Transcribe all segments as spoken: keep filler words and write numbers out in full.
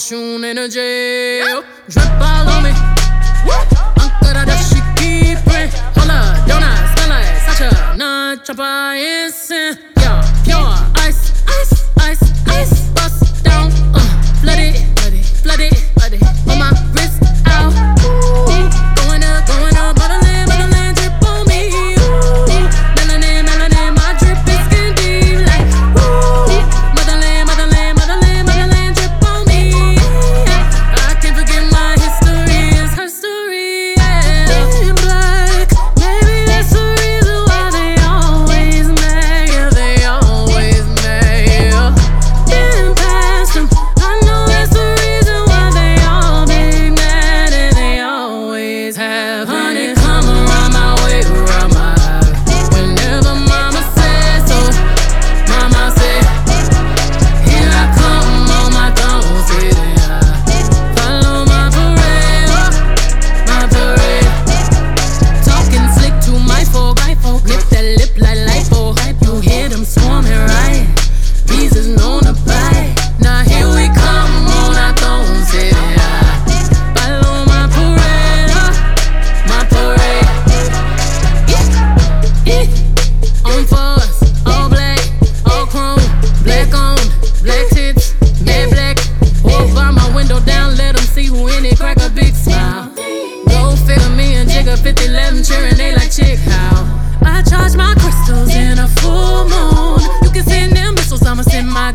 fortune energy. Drip all on me. Uncle da she keep it. Hold up, don't I smell like such a non-chopper instant? Yeah, pure ice, ice, ice, ice. Bust down, uh, flood it, flood it, flood it, flood it. On my wrist out. Ooh, going up, going up, motherland, motherland, drip on me. Ooh, melanin, melanin, my drip is skin deep like. Ooh, motherland, motherland, motherland, motherland, drip on me. I can't forget my history, it's her story. Yeah. In black, maybe that's the reason why they always mad. Yeah, they always mad. Yeah. Been past them, I know that's the reason why they all be mad, and they always have. Honey, come around my way, around my eye. Whenever mama says so, mama said, here I come on my throne, sitting high. Follow my parade, my parade. Talking slick to my folk, nip that lip like lipo. You hear them swarming, right? Bees is known to bite. Now here we come on our throne, sitting high. Follow my parade, my parade. Yeah, yeah. On for us, all black, all chrome, black on, black tits, mad black. Walk by my window down, let them see who in it, crack a big smile. Go figure me and Jigga fifty eleven cheering, they like chick how. I charge my crystals in a full moon. You can send them missiles, I'ma send my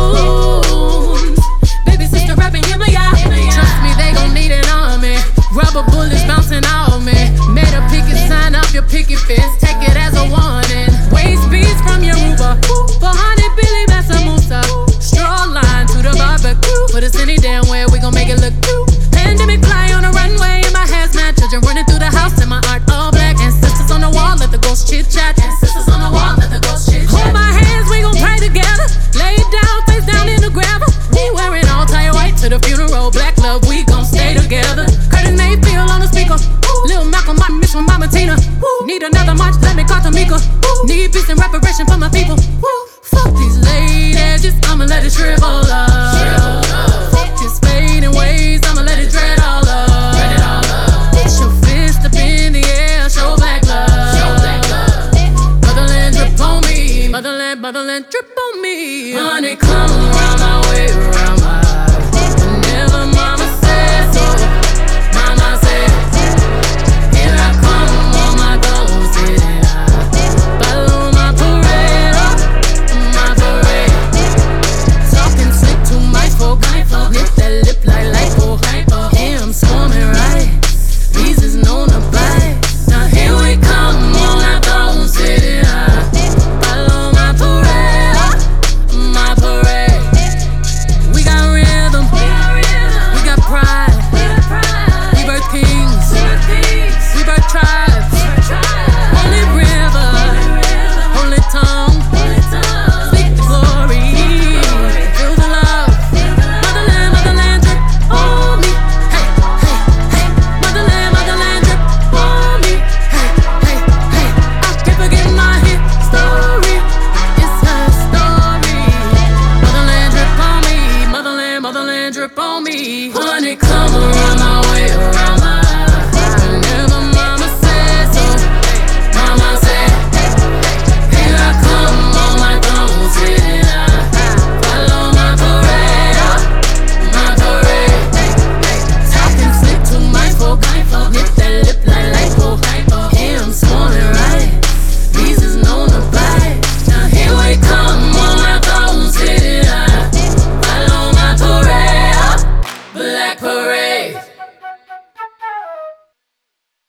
goons. Baby sister rapping, yeah, my y'all. Trust me, they gon' need an army. Rubber bullets bouncing off me. Made a picket sign up your picket fence, take it as a warning. Waist beats from your Uber, four hundred Billy Bassamusa. Straw line to the barbecue. Put us any damn way, we gon' make it look cute. Pandemic fly on a runway in my hazmat. Children running through the house in my art all black. Ancestors on the wall, let the ghost chit chat. Ancestors on the wall, let the ghost chit chat. Hold my hands, we gon' pray together. Lay down, face down in the gravel. We wearing all tie white to the funeral. Black love, we gon' stay together. Curtis Mayfield on the speaker. Lil Malcolm, my mission, Mama Tina. Need another march, let me call Tamika. Need peace and reparation for my people. Fuck these late edges, I'ma let it shrivel up. Fuck this fading ways, I'ma let it dread all up. Get your fist up in the air, show black love. Motherland drip on me, motherland, motherland drip on me. Honey, come around my way, around